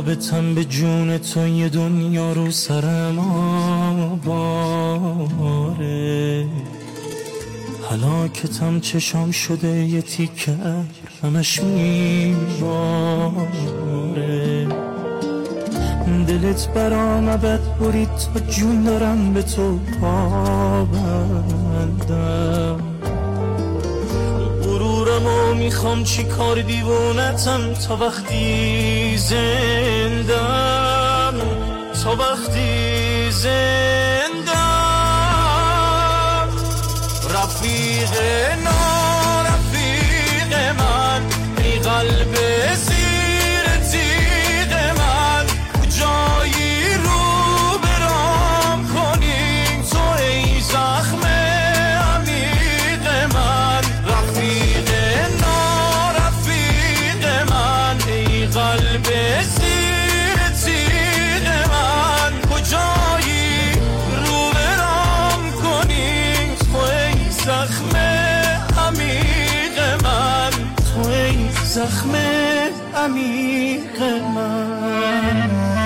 رابطم به جون تو یه دنیا رو سرم آباره، هلاکتم چشام شده یه تیکه همش میباره. دلت برام بد برید تا جون دارم به تو پابندم. غرورمو میخوام چی کار دیوونتم تا وقتی زندم، تا وقتی زندم. رفیق نارفیق من ای قلب زیر تیغ من، کجایی رو برام کنیم تو ای زخم عمیق من. رفیق نارفیق من ای قلب زیر تیغ من، کجایی رو برام کنیم تو ای زخم عمیق من، تو ای زخم عمیق من.